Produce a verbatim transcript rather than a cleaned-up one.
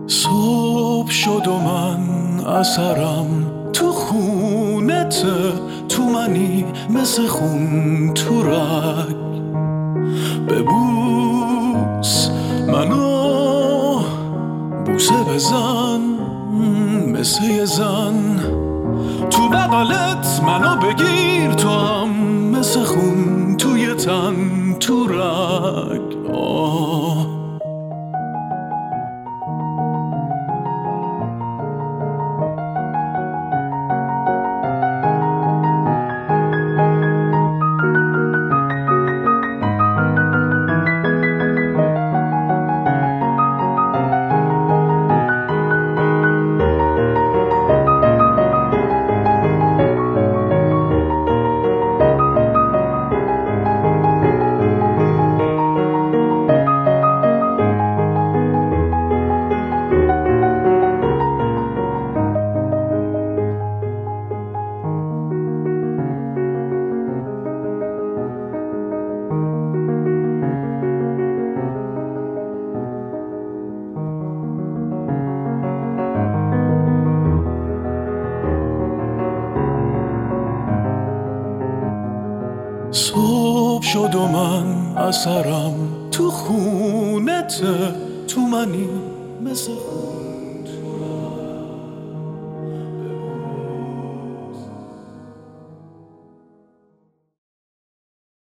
صبح شد و من اثرم تو خونت، تو منی مثل خون تو رگ. ببوس منو، بوسه بزن مثل یه زن، تو بغلت منو بگیر، تو هم مثل خون توی تن تو رگ. آه صبح شد و من اثرم تو خونت، تو منی مثل خون